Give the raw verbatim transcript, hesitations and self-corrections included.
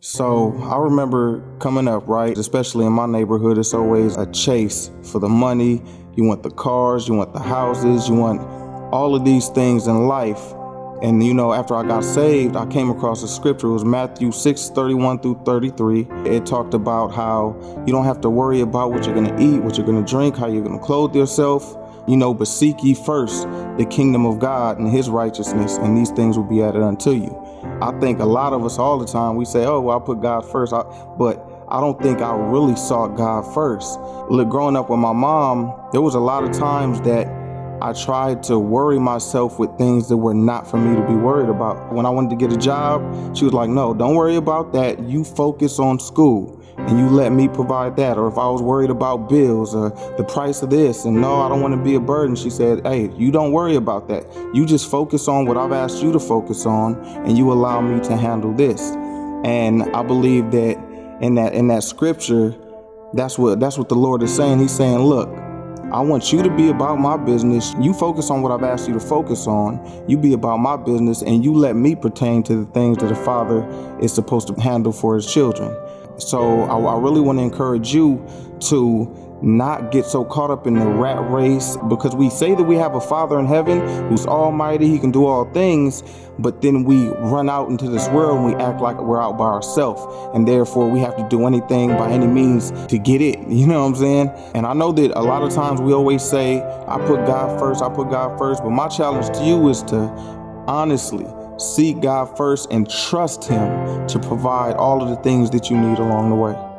So I remember coming up, right? Especially in my neighborhood, it's always a chase for the money. You want the cars, you want the houses, you want all of these things in life. And you know, after I got saved, I came across a scripture. It was Matthew six thirty-one through thirty-three. It talked about how you don't have to worry about what you're gonna eat, what you're gonna drink, how you're gonna clothe yourself. You know, but seek ye first the kingdom of God and his righteousness, and these things will be added unto you. I think a lot of us all the time, we say, oh, well, I'll put God first. I, but I don't think I really sought God first. Look, growing up with my mom, there was a lot of times that I tried to worry myself with things that were not for me to be worried about. When I wanted to get a job, she was like, no, don't worry about that. You focus on school and you let me provide that. Or if I was worried about bills or the price of this and no, I don't want to be a burden, she said, hey, you don't worry about that. You just focus on what I've asked you to focus on and you allow me to handle this. And I believe that in that in that scripture, that's what that's what the Lord is saying. He's saying, look, I want you to be about my business. You focus on what I've asked you to focus on. You be about my business and you let me pertain to the things that a father is supposed to handle for his children. So I, I really want to encourage you to not get so caught up in the rat race, because we say that we have a Father in heaven who's almighty, he can do all things, but then we run out into this world and we act like we're out by ourselves, and therefore we have to do anything by any means to get it. You know what I'm saying? And I know that a lot of times we always say, I put God first, I put God first, but my challenge to you is to honestly seek God first and trust him to provide all of the things that you need along the way.